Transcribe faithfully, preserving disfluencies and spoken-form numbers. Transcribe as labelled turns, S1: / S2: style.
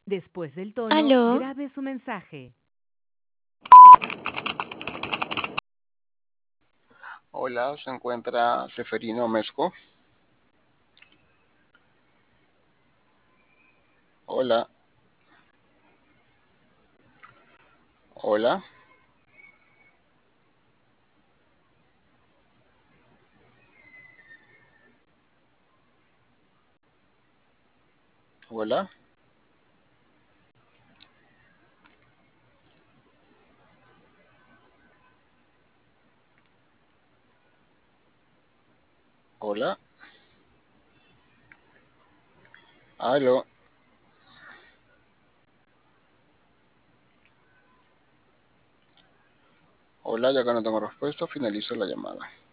S1: Después del tono,
S2: Aló,
S1: grabe su mensaje.
S3: Hola, se encuentra Seferino Mezco. Hola, hola, hola, hola, aló, hola, ya que no tengo respuesta, finalizo la llamada.